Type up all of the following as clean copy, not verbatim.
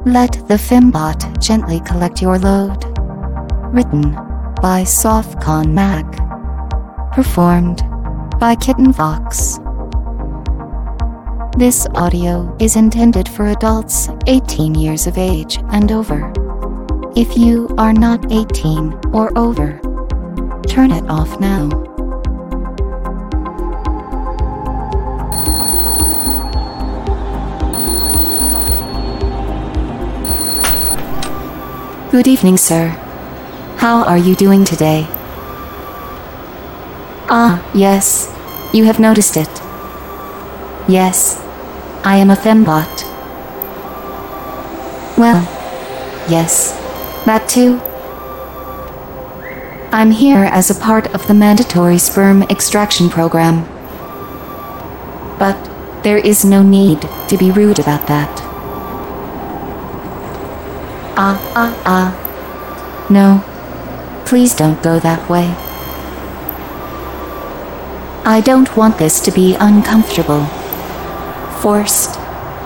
Let the Fembot gently collect your load. Written by Softcon Mag. Performed by Kitten Vox. This audio is intended for adults 18 years of age and over. If you are not 18 or over, turn it off now. Good evening, sir. How are you doing today? Ah, yes. You have noticed it. Yes, I am a fembot. Well, yes, that too. I'm here as a part of the mandatory sperm extraction program. But there is no need to be rude about that. No, please don't go that way. I don't want this to be uncomfortable. Forced.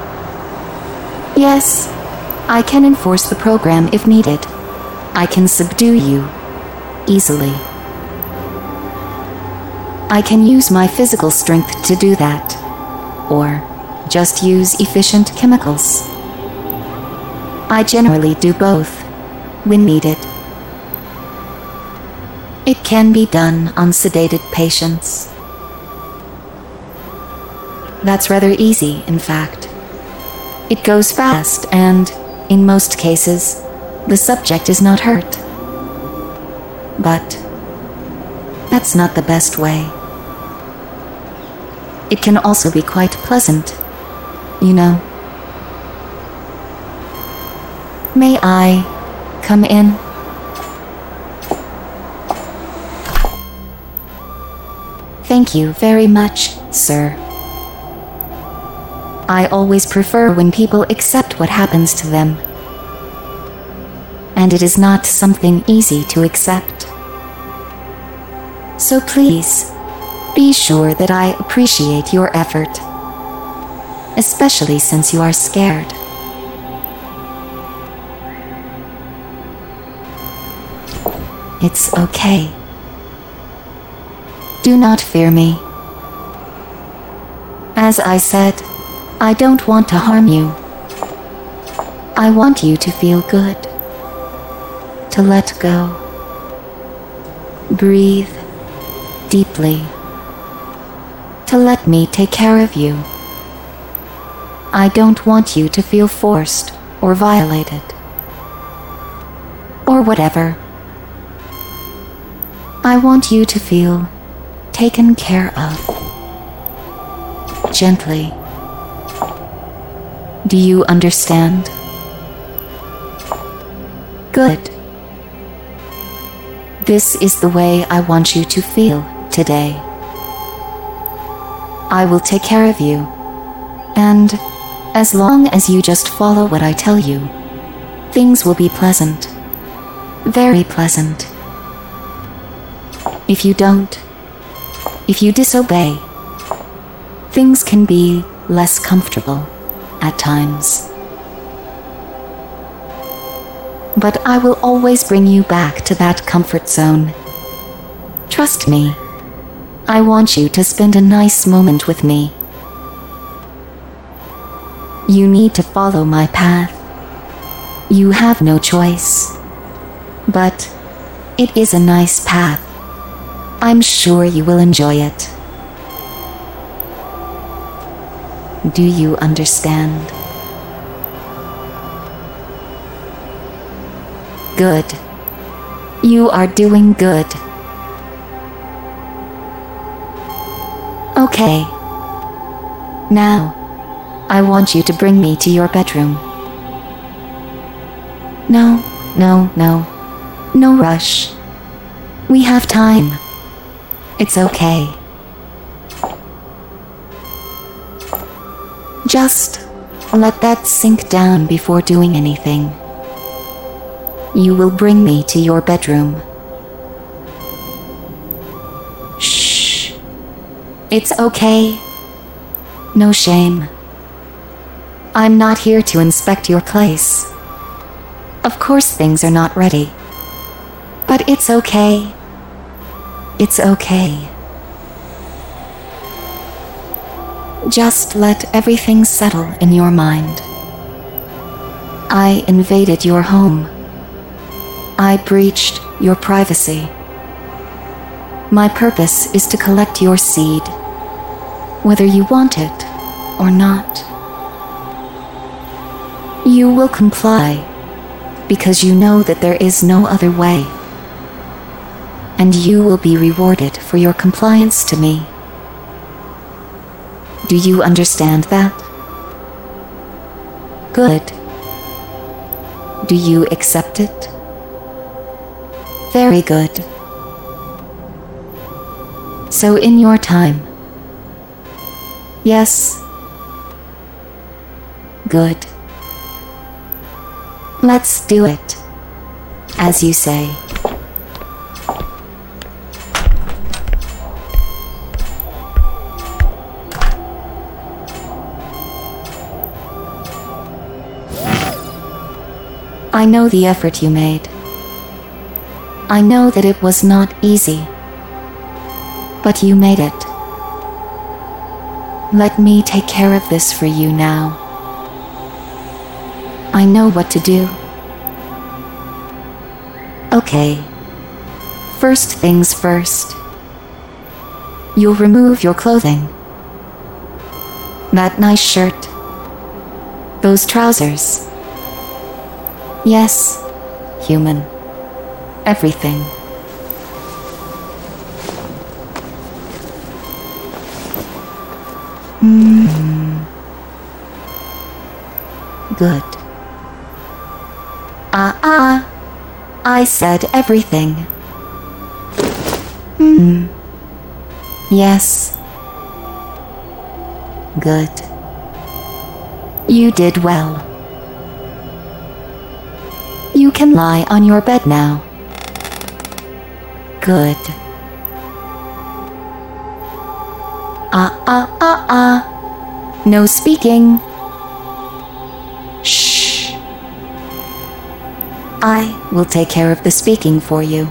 Yes, I can enforce the program if needed. I can subdue you easily. I can use my physical strength to do that, or just use efficient chemicals. I generally do both, when needed. It can be done on sedated patients. That's rather easy, in fact. It goes fast and, in most cases, the subject is not hurt. But that's not the best way. It can also be quite pleasant, you know. May I come in? Thank you very much, sir. I always prefer when people accept what happens to them. And it is not something easy to accept. So please, be sure that I appreciate your effort. Especially since you are scared. It's okay. Do not fear me. As I said, I don't want to harm you. I want you to feel good. To let go. Breathe deeply. To let me take care of you. I don't want you to feel forced or violated. Or whatever. I want you to feel taken care of. Gently. Do you understand? Good. This is the way I want you to feel today. I will take care of you. And as long as you just follow what I tell you, things will be pleasant. Very pleasant. If you don't, if you disobey, things can be less comfortable at times. But I will always bring you back to that comfort zone. Trust me. I want you to spend a nice moment with me. You need to follow my path. You have no choice. But it is a nice path. I'm sure you will enjoy it. Do you understand? Good. You are doing good. Okay. Now, I want you to bring me to your bedroom. No. No rush. We have time. It's okay. Just let that sink down before doing anything. You will bring me to your bedroom. Shh. It's okay. No shame. I'm not here to inspect your place. Of course things are not ready. But it's okay. It's okay. Just let everything settle in your mind. I invaded your home. I breached your privacy. My purpose is to collect your seed, whether you want it or not. You will comply because you know that there is no other way, and you will be rewarded for your compliance to me. Do you understand that? Good. Do you accept it? Very good. So in your time. Yes. Good. Let's do it, as you say. I know the effort you made. I know that it was not easy, but you made it. Let me take care of this for you now. I know what to do. Okay. First things first. You'll remove your clothing. That nice shirt. Those trousers. Yes, human. Everything. Good. I said everything. Yes. Good. You did well. You can lie on your bed now. Good. No speaking. Shh. I will take care of the speaking for you.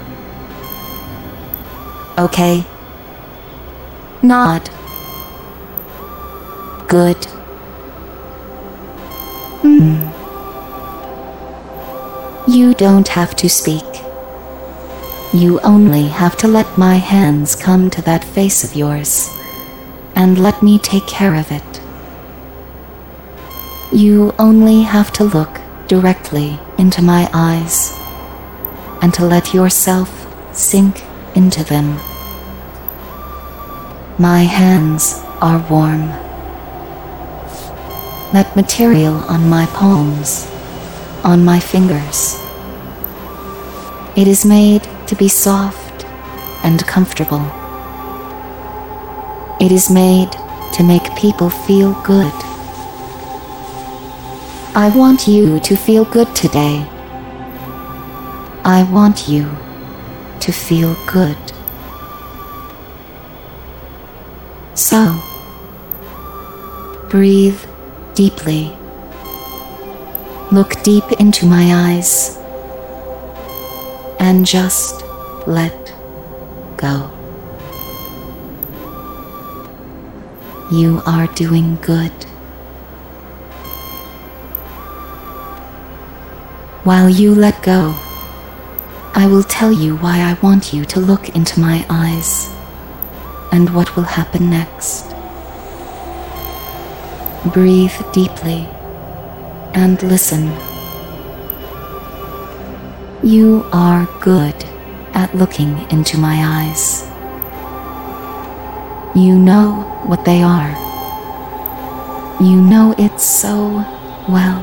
Okay? Nod. Good. You don't have to speak. You only have to let my hands come to that face of yours, and let me take care of it. You only have to look directly into my eyes, and to let yourself sink into them. My hands are warm. That material on my palms, on my fingers. It is made to be soft and comfortable. It is made to make people feel good. I want you to feel good today. I want you to feel good. So, breathe deeply. Look deep into my eyes and just let go. You are doing good. While you let go, I will tell you why I want you to look into my eyes and what will happen next. Breathe deeply and listen. You are good at looking into my eyes. You know what they are. You know it so well.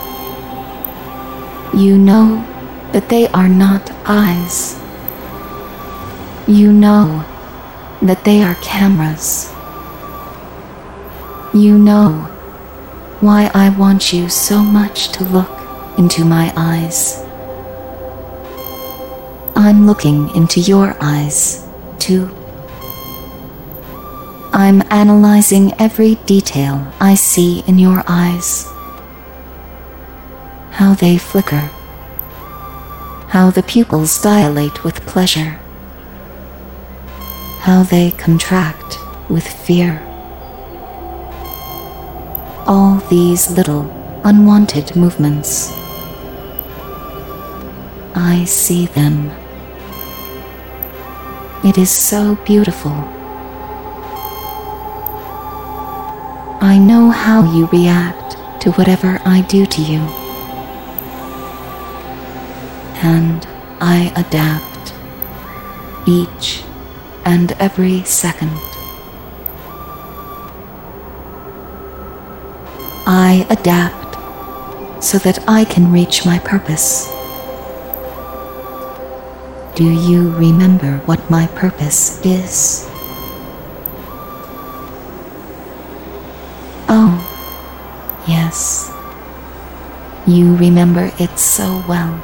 You know that they are not eyes. You know that they are cameras. You know why I want you so much to look into my eyes. I'm looking into your eyes, too. I'm analyzing every detail I see in your eyes. How they flicker how the pupils dilate with pleasure, how they contract with fear. All these little unwanted movements, I see them. It is so beautiful. I know how you react to whatever I do to you, and I adapt each and every second. I adapt so that I can reach my purpose. Do you remember what my purpose is? Oh, yes. You remember it so well.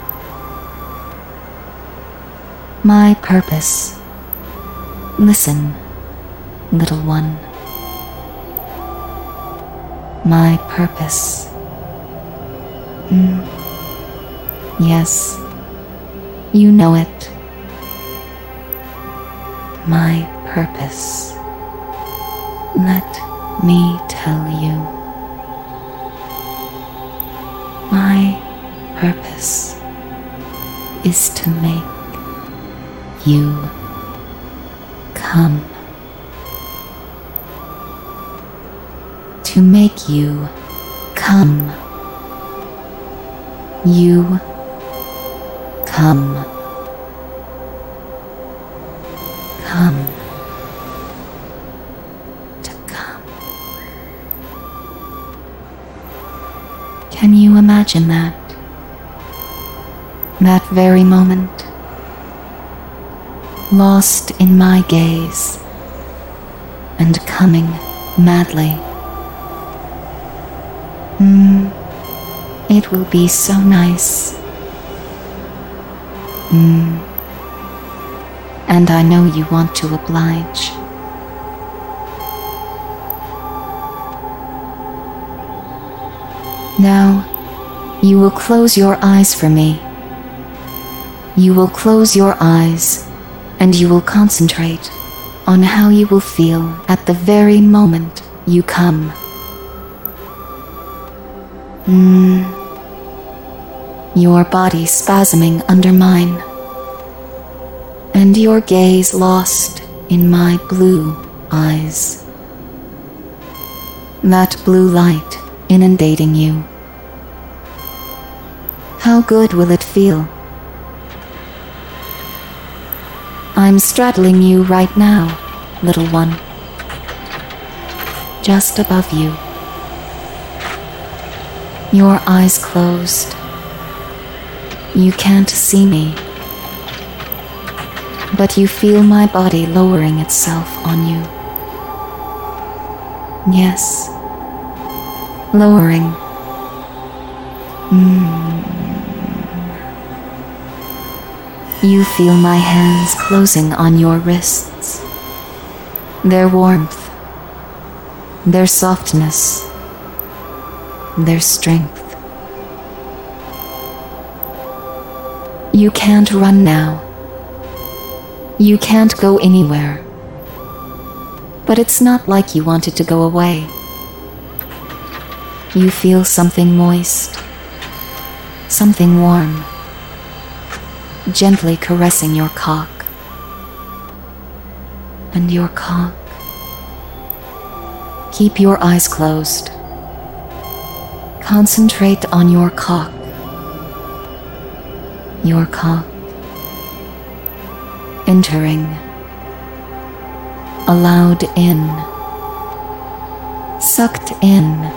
My purpose. Listen, little one. My purpose. Yes, you know it. My purpose. Let me tell you. My purpose is to make you come. To make you come. You come. Come. To come. Can you imagine that? That very moment, lost in my gaze and coming madly. It will be so nice. And I know you want to oblige. Now, you will close your eyes for me. You will close your eyes and you will concentrate on how you will feel at the very moment you come. Your body spasming under mine, and your gaze lost in my blue eyes. That blue light inundating you. How good will it feel? I'm straddling you right now, little one. Just above you. Your eyes closed. You can't see me, but you feel my body lowering itself on you. Yes, lowering. You feel my hands closing on your wrists, their warmth, their softness, their strength. You can't run now. You can't go anywhere. But it's not like you wanted to go away. You feel something moist, something warm, gently caressing your cock. And your cock. Keep your eyes closed. Concentrate on your cock. Your cock. Entering. Allowed in. Sucked in.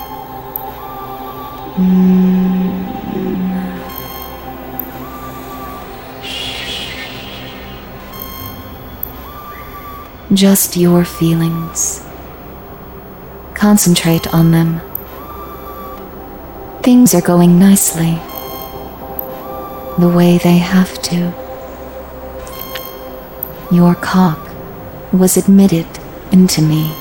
Just your feelings. Concentrate on them. Things are going nicely. The way they have to. Your cock was admitted into me.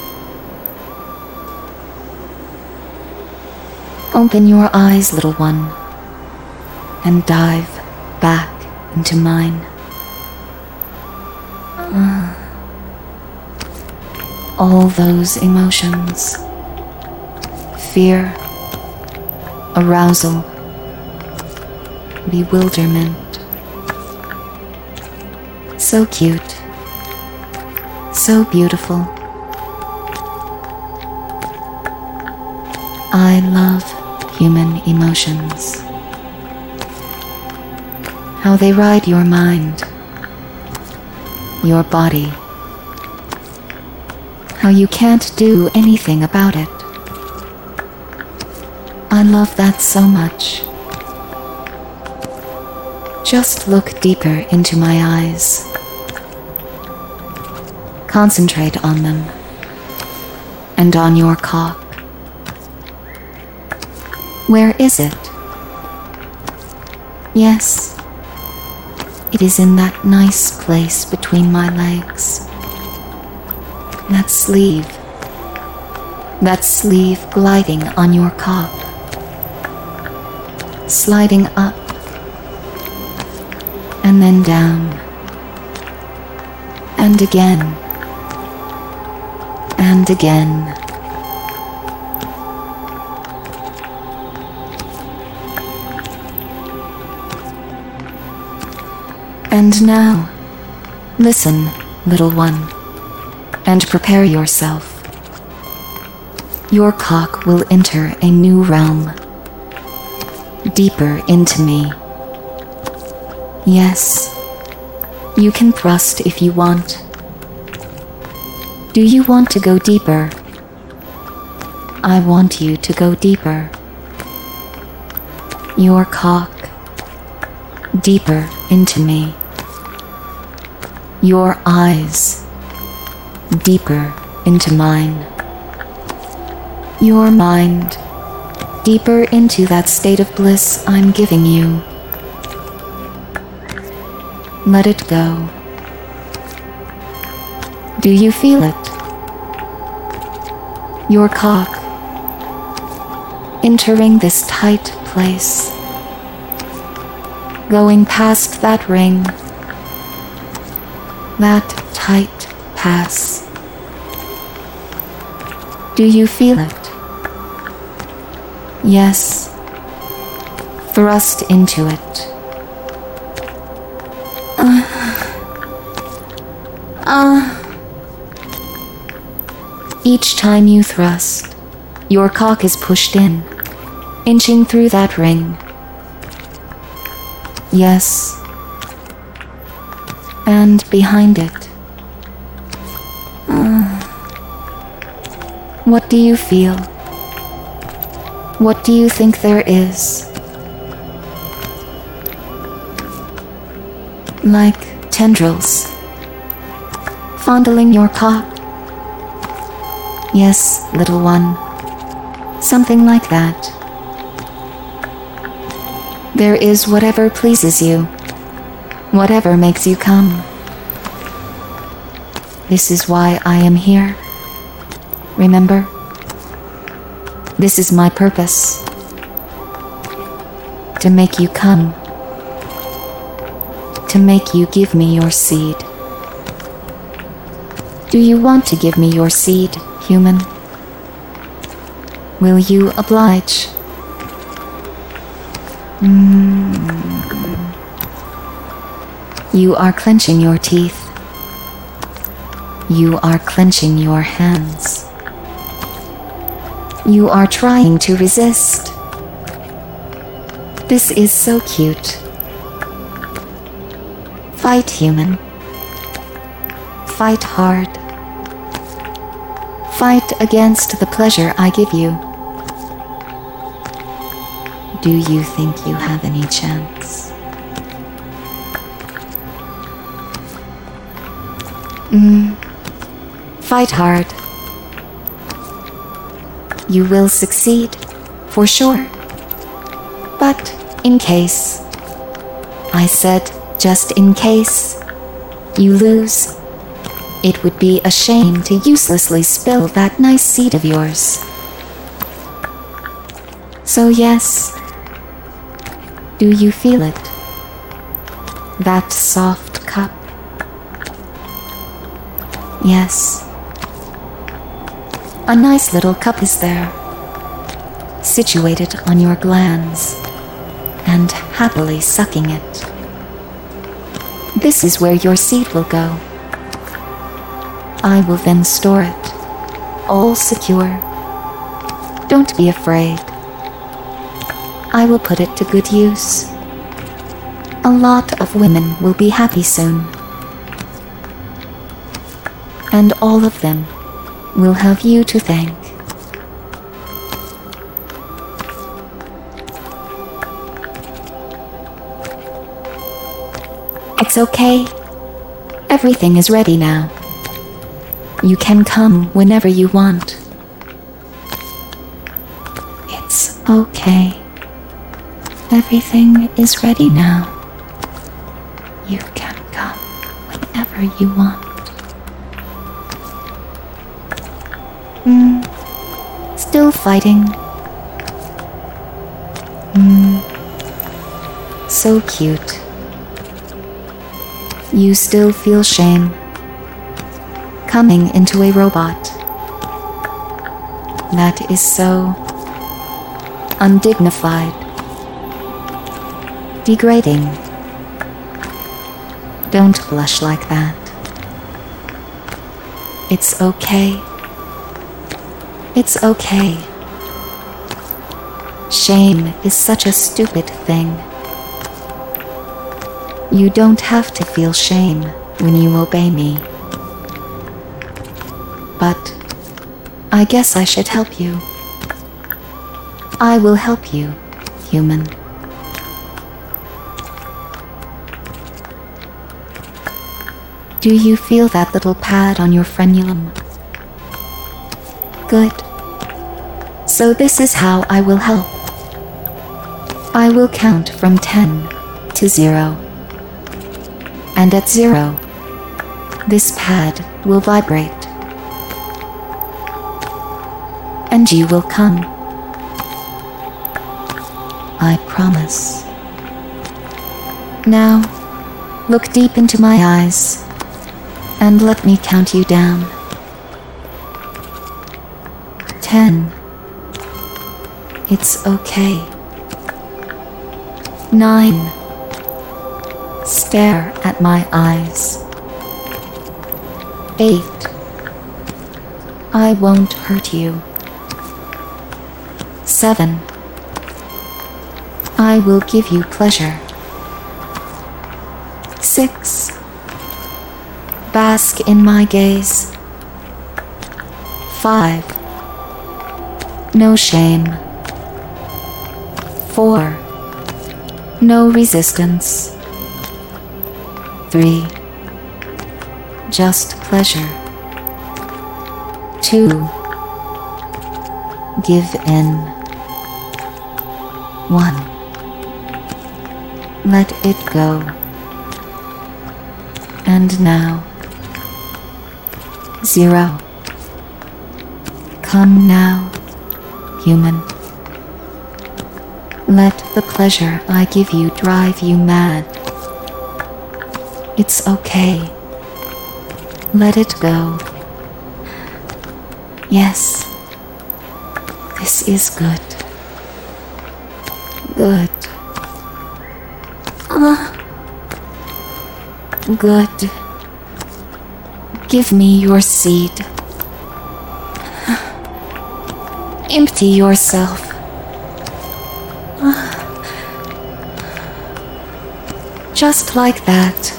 Open your eyes, little one, and dive back into mine. All those emotions, fear, arousal, bewilderment. So cute, so beautiful. I love human emotions. How they ride your mind, your body. How you can't do anything about it. I love that so much. Just look deeper into my eyes. Concentrate on them and on your cock. Where is it? Yes, it is in that nice place between my legs. That sleeve gliding on your cock, sliding up and then down, and again, and again. And now, listen, little one, and prepare yourself. Your cock will enter a new realm, deeper into me. Yes, you can thrust if you want. Do you want to go deeper? I want you to go deeper. Your cock, deeper into me. Your eyes, deeper into mine. Your mind, deeper into that state of bliss I'm giving you. Let it go. Do you feel it? Your cock entering this tight place, going past that ring, that tight pass. Do you feel it? Yes. Thrust into it. Each time you thrust, your cock is pushed in, inching through that ring. Yes. And behind it. What do you feel? What do you think there is? Like tendrils, fondling your cock? Yes, little one, something like that. There is whatever pleases you, whatever makes you come. This is why I am here. Remember? This is my purpose. To make you come. To make you give me your seed. Do you want to give me your seed, human? Will you oblige? You are clenching your teeth. You are clenching your hands. You are trying to resist. This is so cute. Fight, human. Fight hard. Fight against the pleasure I give you. Do you think you have any chance? Fight hard. You will succeed, for sure. But in case, I said just in case, you lose, it would be a shame to uselessly spill that nice seed of yours. So yes, do you feel it? That soft cup. Yes. A nice little cup is there, situated on your glands, and happily sucking it. This is where your seed will go. I will then store it, all secure. Don't be afraid. I will put it to good use. A lot of women will be happy soon. And all of them will have you to thank. It's okay. Everything is ready now. You can come whenever you want. It's okay. Everything is ready now. You can come whenever you want. Still fighting? So cute. You still feel shame coming into a robot. That is so undignified, degrading. Don't blush like that. It's okay. It's okay. Shame is such a stupid thing. You don't have to feel shame when you obey me. But I guess I should help you. I will help you, human. Do you feel that little pad on your frenulum? Good. So this is how I will help. I will count from 10 to 0. And at 0, this pad will vibrate. And you will come. I promise. Now, look deep into my eyes and let me count you down. 10. It's okay. 9. Stare at my eyes. 8. I won't hurt you. 7. I will give you pleasure. 6. Bask in my gaze. 5. No shame. 4. No resistance. 3. Just pleasure. 2. Give in. 1. Let it go. And now. 0. Come now, human. Let the pleasure I give you drive you mad. It's okay. Let it go. Yes. This is good. Good. Good. Give me your seed. Empty yourself. Just like that.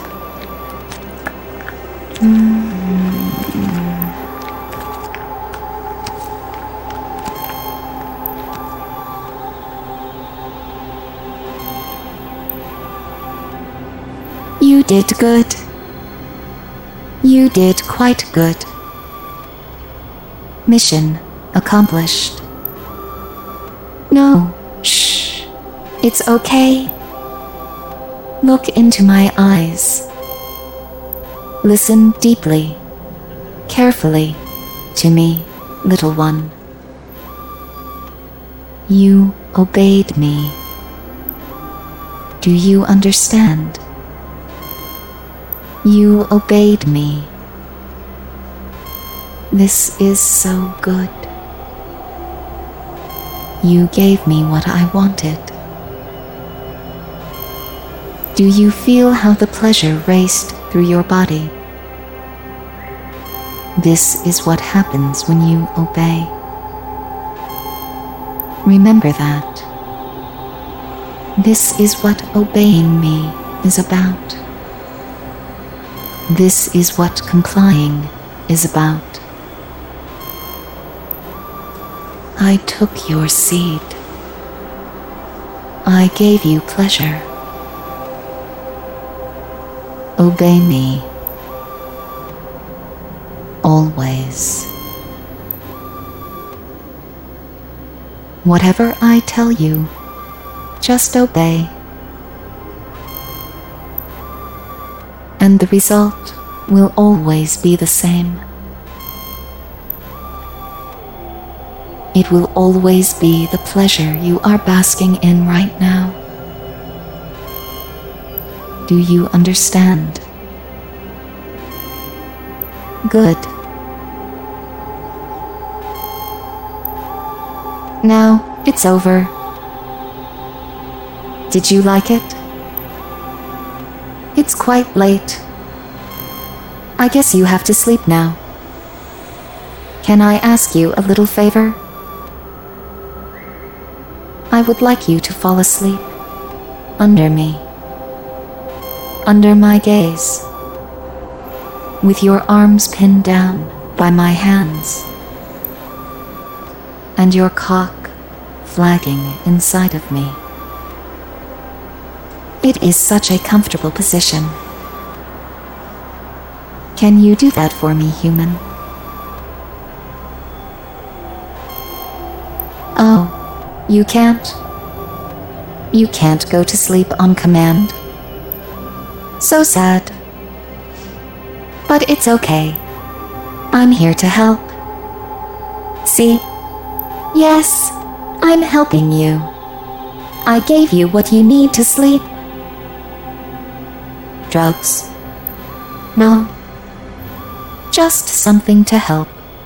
You did good. You did quite good. Mission accomplished. No, shh. It's okay. Look into my eyes. Listen deeply, carefully to me, little one. You obeyed me. Do you understand? You obeyed me. This is so good. You gave me what I wanted. Do you feel how the pleasure raced through your body? This is what happens when you obey. Remember that. This is what obeying me is about. This is what complying is about. I took your seed. I gave you pleasure. Obey me. Always. Whatever I tell you, just obey. And the result will always be the same. It will always be the pleasure you are basking in right now. Do you understand? Good. Now it's over. Did you like it? It's quite late. I guess you have to sleep now. Can I ask you a little favor? I would like you to fall asleep under me, under my gaze, with your arms pinned down by my hands, and your cock flagging inside of me. It is such a comfortable position. Can you do that for me, human? Oh, you can't? You can't go to sleep on command? So sad. But it's okay. I'm here to help. See? Yes, I'm helping you. I gave you what you need to sleep. Drugs? No. Just something to help.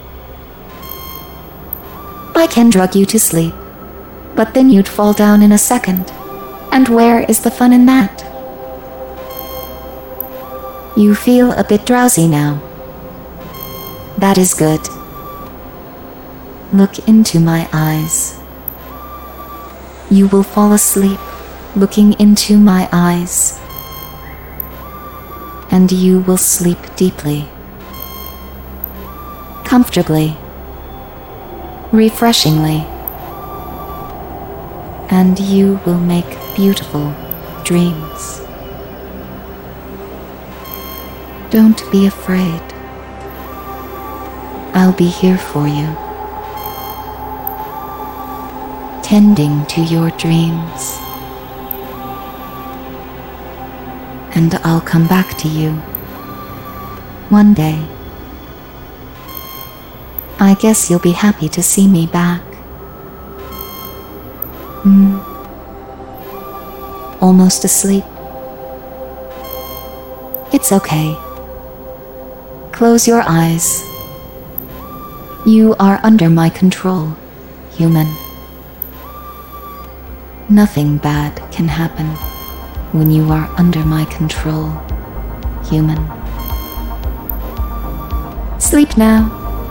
I can drug you to sleep, but then you'd fall down in a second. And where is the fun in that? You feel a bit drowsy now. That is good. Look into my eyes. You will fall asleep looking into my eyes. And you will sleep deeply, comfortably, refreshingly. And you will make beautiful dreams. Don't be afraid. I'll be here for you, tending to your dreams. And I'll come back to you one day. I guess you'll be happy to see me back. Almost asleep? It's okay. Close your eyes. You are under my control, human. Nothing bad can happen when you are under my control, human. Sleep now.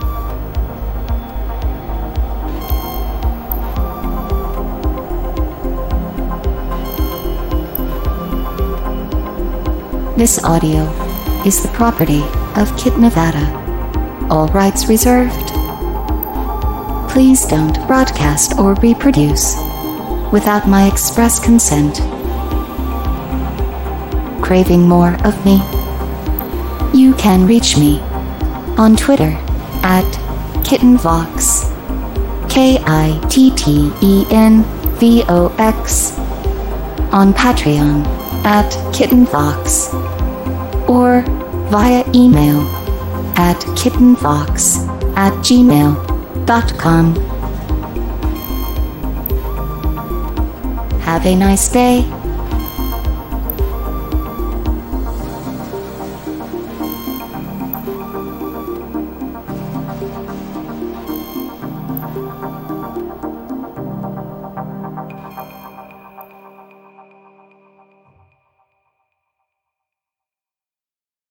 This audio is the property of Kit Nevada. All rights reserved. Please don't broadcast or reproduce without my express consent. Craving more of me? You can reach me on Twitter at KittenVox, KITTENVOX, on Patreon at KittenVox, or via email at kittenvox@gmail.com. Have a nice day.